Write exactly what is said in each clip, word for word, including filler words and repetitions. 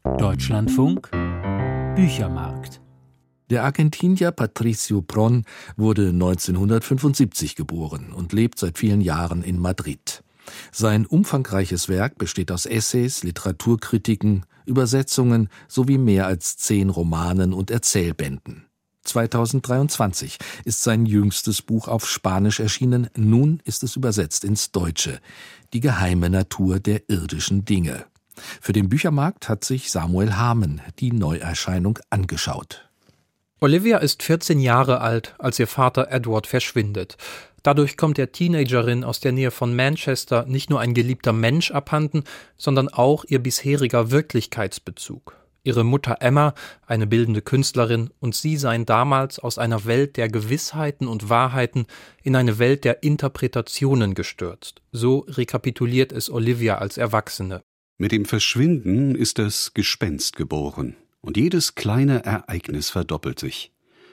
Deutschlandfunk Büchermarkt. Der Argentinier Patricio Pron wurde neunzehnhundertfünfundsiebzig geboren und lebt seit vielen Jahren in Madrid. Sein umfangreiches Werk besteht aus Essays, Literaturkritiken, Übersetzungen sowie mehr als zehn Romanen und Erzählbänden. zweitausenddreiundzwanzig ist sein jüngstes Buch auf Spanisch erschienen, nun ist es übersetzt ins Deutsche. Die geheime Natur der irdischen Dinge. Für den Büchermarkt hat sich Samuel Hamann die Neuerscheinung angeschaut. Olivia ist vierzehn Jahre alt, als ihr Vater Edward verschwindet. Dadurch kommt der Teenagerin aus der Nähe von Manchester nicht nur ein geliebter Mensch abhanden, sondern auch ihr bisheriger Wirklichkeitsbezug. Ihre Mutter Emma, eine bildende Künstlerin, und sie seien damals aus einer Welt der Gewissheiten und Wahrheiten in eine Welt der Interpretationen gestürzt. So rekapituliert es Olivia als Erwachsene. Mit dem Verschwinden ist das Gespenst geboren, und jedes kleine Ereignis verdoppelt sich.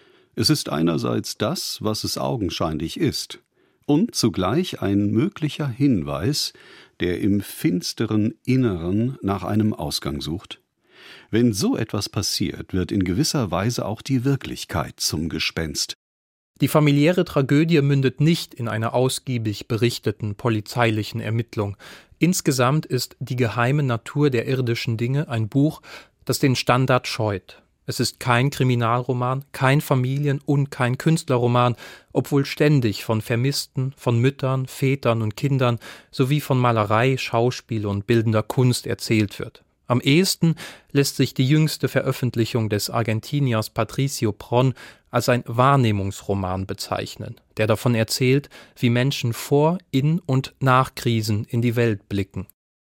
Es ist einerseits das, was es augenscheinlich ist, und zugleich ein möglicher Hinweis, der im finsteren Inneren nach einem Ausgang sucht. Wenn so etwas passiert, wird in gewisser Weise auch die Wirklichkeit zum Gespenst. Die familiäre Tragödie mündet nicht in einer ausgiebig berichteten polizeilichen Ermittlung. Insgesamt ist Die geheime Natur der irdischen Dinge ein Buch, das den Standard scheut. Es ist kein Kriminalroman, kein Familien- und kein Künstlerroman, obwohl ständig von Vermissten, von Müttern, Vätern und Kindern sowie von Malerei, Schauspiel und bildender Kunst erzählt wird. Am ehesten lässt sich die jüngste Veröffentlichung des Argentiniers Patricio Pron als ein Wahrnehmungsroman bezeichnen, der davon erzählt, wie Menschen vor, in und nach Krisen in die Welt blicken.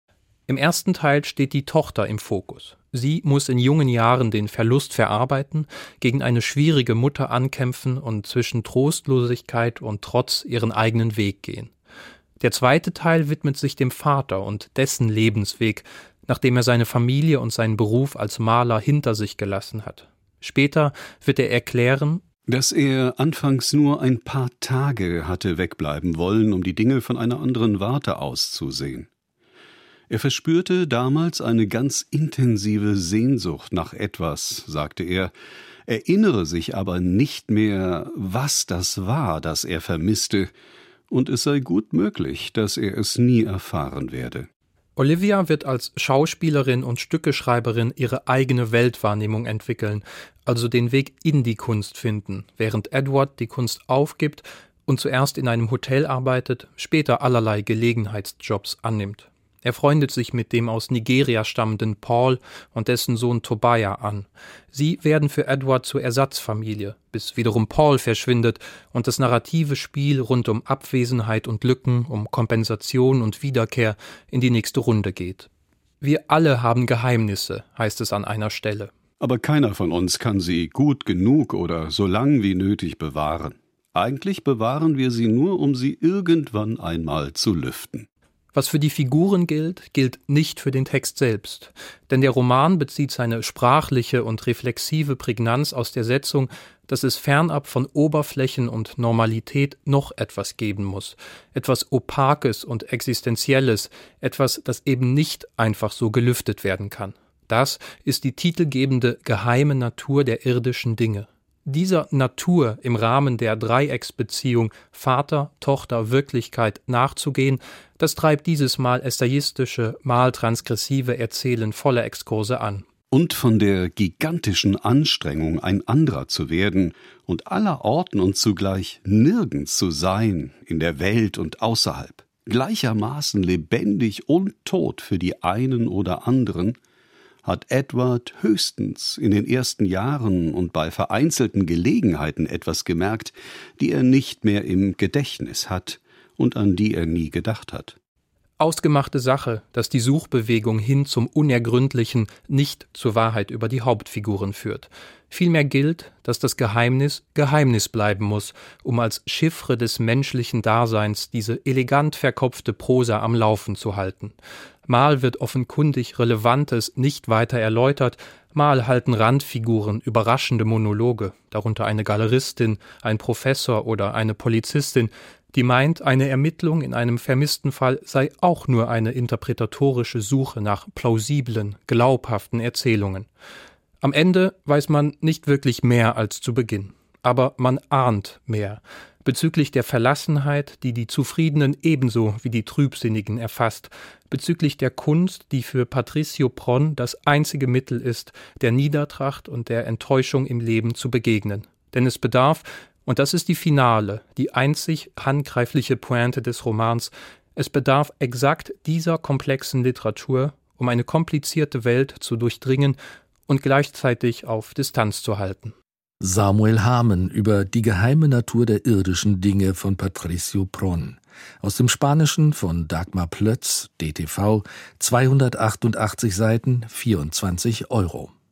Im ersten Teil steht die Tochter im Fokus. Sie muss in jungen Jahren den Verlust verarbeiten, gegen eine schwierige Mutter ankämpfen und zwischen Trostlosigkeit und Trotz ihren eigenen Weg gehen. Der zweite Teil widmet sich dem Vater und dessen Lebensweg, nachdem er seine Familie und seinen Beruf als Maler hinter sich gelassen hat. Später wird er erklären, dass er anfangs nur ein paar Tage hatte wegbleiben wollen, um die Dinge von einer anderen Warte aus zu sehen. Er verspürte damals eine ganz intensive Sehnsucht nach etwas, sagte er, erinnere sich aber nicht mehr, was das war, das er vermisste, und es sei gut möglich, dass er es nie erfahren werde. Olivia wird als Schauspielerin und Stückeschreiberin ihre eigene Weltwahrnehmung entwickeln, also den Weg in die Kunst finden, während Edward die Kunst aufgibt und zuerst in einem Hotel arbeitet, später allerlei Gelegenheitsjobs annimmt. Er freundet sich mit dem aus Nigeria stammenden Paul und dessen Sohn Tobiah an. Sie werden für Edward zur Ersatzfamilie, bis wiederum Paul verschwindet und das narrative Spiel rund um Abwesenheit und Lücken, um Kompensation und Wiederkehr in die nächste Runde geht. Wir alle haben Geheimnisse, heißt es an einer Stelle. Aber keiner von uns kann sie gut genug oder so lang wie nötig bewahren. Eigentlich bewahren wir sie nur, um sie irgendwann einmal zu lüften. Was für die Figuren gilt, gilt nicht für den Text selbst. Denn der Roman bezieht seine sprachliche und reflexive Prägnanz aus der Setzung, dass es fernab von Oberflächen und Normalität noch etwas geben muss. Etwas Opakes und Existenzielles, etwas, das eben nicht einfach so gelüftet werden kann. Das ist die titelgebende geheime Natur der irdischen Dinge. Dieser Natur im Rahmen der Dreiecksbeziehung Vater, Tochter, Wirklichkeit nachzugehen, das treibt dieses Mal essayistische, mal transgressive Erzählen voller Exkurse an. Und von der gigantischen Anstrengung, ein anderer zu werden und allerorten und zugleich nirgends zu sein, in der Welt und außerhalb, gleichermaßen lebendig und tot für die einen oder anderen, hat Edward höchstens in den ersten Jahren und bei vereinzelten Gelegenheiten etwas gemerkt, die er nicht mehr im Gedächtnis hat und an die er nie gedacht hat. Ausgemachte Sache, dass die Suchbewegung hin zum Unergründlichen nicht zur Wahrheit über die Hauptfiguren führt. Vielmehr gilt, dass das Geheimnis Geheimnis bleiben muss, um als Chiffre des menschlichen Daseins diese elegant verkopfte Prosa am Laufen zu halten. Mal wird offenkundig Relevantes nicht weiter erläutert, Mal halten Randfiguren überraschende Monologe, darunter eine Galeristin, ein Professor oder eine Polizistin, die meint, eine Ermittlung in einem vermissten Fall sei auch nur eine interpretatorische Suche nach plausiblen, glaubhaften Erzählungen. Am Ende weiß man nicht wirklich mehr als zu Beginn, aber man ahnt mehr bezüglich der Verlassenheit, die die Zufriedenen ebenso wie die Trübsinnigen erfasst, bezüglich der Kunst, die für Patricio Pron das einzige Mittel ist, der Niedertracht und der Enttäuschung im Leben zu begegnen. Denn es bedarf, und das ist die finale, die einzig handgreifliche Pointe des Romans, es bedarf exakt dieser komplexen Literatur, um eine komplizierte Welt zu durchdringen und gleichzeitig auf Distanz zu halten. Samuel Hamen über die geheime Natur der irdischen Dinge von Patricio Pron. Aus dem Spanischen von Dagmar Plötz, D T V, zweihundertachtundachtzig Seiten, vierundzwanzig Euro.